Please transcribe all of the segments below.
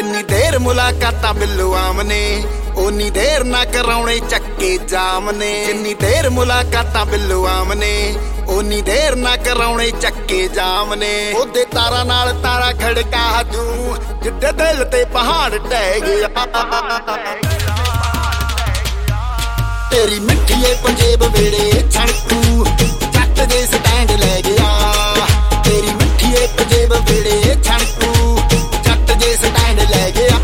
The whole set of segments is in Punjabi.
ਜਿੰਨੀ ਦੇਰ ਮੁਲਾਕਾਤਾਂ ਬਿੱਲੂ ਆਮ ਨੇ ਓਨੀ ਦੇਰ ਨਾ ਕਰਾਉਣੇ ਚੱਕੇ ਜਾਮ ਨੇ। ਜਿੰਨੀ ਦੇਰ ਮੁਲਾਕਾਤਾਂ ਬਿੱਲੂ ਆਮ ਨੇ ਓਨੀ ਦੇਰ ਨਾ ਕਰਾਉਣੇ ਚੱਕੇ ਜਾਮ ਨੇ। ਉਹਦੇ ਤਾਰਾਂ ਨਾਲ ਤਾਰਾ ਖੜਕਾ ਦੂੰ ਜਿੱਡੇ ਦਿਲ ਤੇ ਪਹਾੜ ਟਹਿ ਗਿਆ। ਤੇਰੀ ਮਿੱਠੀਏ ਪੰਜੇਬ ਵੇੜੇ ਛਣਕੂ ਜੱਟ ਦੇ ਸਟੈਂਡ ਲੈ ਗਿਆ। ਤੇਰੀ ਮਿੱਠੀਏ ਪੰਜੇਬ ਵੇੜੇ ਛਣਕੂ ਜੱਟ ਦੇ ਸਟੈਂਡ ਲੈ ਗਿਆ।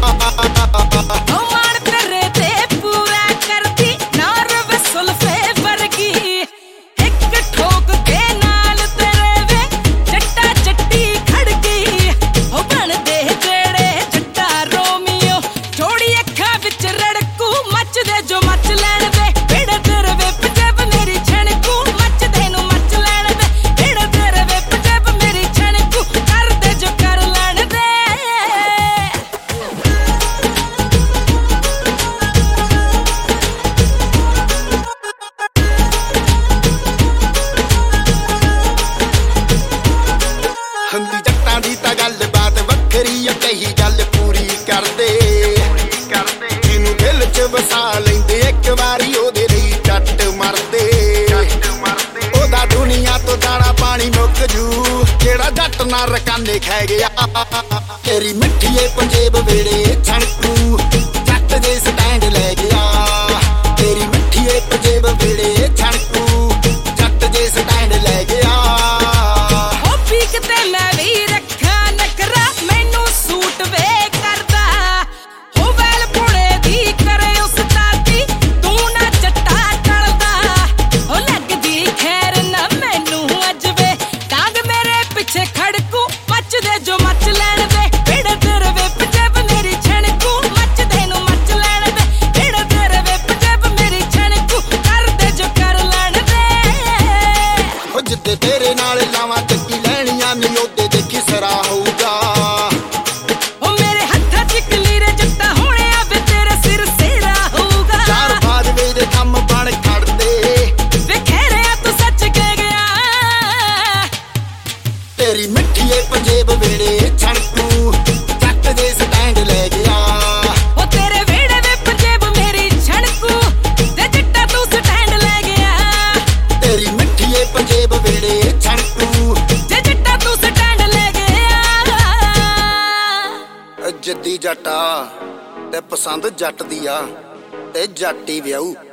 ਹੁੰਦੀ ਜੱਟਾਂ ਦੀ ਤਾਂ ਗੱਲ ਬਾਤ ਵੱਖਰੀ ਆ ਕਹੀ ਗੱਲ ਪੂਰੀ ਕਰਦੇ। ਜਿਹਨੂੰ ਦਿਲ 'ਚ ਵਸਾ ਲੈਂਦੇ ਇੱਕ ਵਾਰੀ ਉਹਦੇ ਲਈ ਜੱਟ ਮਰਦੇ। ਉਹਦਾ ਦੁਨੀਆ ਤੋਂ ਦਾਣਾ ਪਾਣੀ ਮੁੱਕ ਜੂ ਜਿਹੜਾ ਜੱਟ ਨਾ ਰਕਾਨੇ ਖੈ ਗਿਆ। ਤੇਰੀ ਮਿੱਠੀਏ ਪੰਜੇਬ ਵੇੜੇ ਛਣਕੂ ਜੱਟ ਦੇ ਸਟੈਂਡ ਲੈ ਗਿਆ। ਤੇਰੀ ਮਿੱਠੀਏ ਪੰਜੇਬ ਵੇੜੇ ਛਣਕੂ ਜੱਟ ਦੇ ਸਟੈਂਡ ਲੈ ਗਿਆ। ਤੇਰੇ ਨਾਲ ਲਾਵਾਂ ਚੱਕੀ ਲੈਣੀਆਂ ਨੀ ਉਹਦੇ ਦੇਖੀ ਸਰਾ ਹੋਊਗਾ। ਉਹ ਮੇਰੇ ਹੱਥਾਂ 'ਚ ਕਲੀਰੇ ਜੱਟਾ ਹੋਣਿਆ ਵੇ ਤੇਰੇ ਸਿਰ ਸੇਰਾ ਹੋਊਗਾ। ਚਾਰ ਬਾਜਵੇ ਦੇ ਕੰਮ ਬਣ ਖੜਦੇ ਵੇ ਖੈਰਿਆ ਤੂੰ ਸੱਚ ਕਹਿ ਗਿਆ। ਤੇਰੀ ਮਿੱਠੀਏ ਪੰਜੇਬ ਵੇੜੇ ਛਣਕੂ ਜੱਟ ਦੇ ਸਟੈਂਡ ਲੈ ਗਿਆ। ਉਹ ਤੇਰੇ ਵੇੜੇ ਵੇ ਪੰਜੇਬ ਮੇਰੀ ਛਣਕੂ ਤੇ ਜੱਟਾ ਤੂੰ ਸਟੈਂਡ ਲੈ ਗਿਆ। ਤੇਰੀ ਮਿੱਠੀਏ ਪੰਜੇਬ ਵੇੜੇ ਜੱਦੀ ਜੱਟਾ ਤੇ ਪਸੰਦ ਜੱਟ ਦੀ ਆ ਤੇ ਜੱਟ ਹੀ ਵਿਆਹੂ।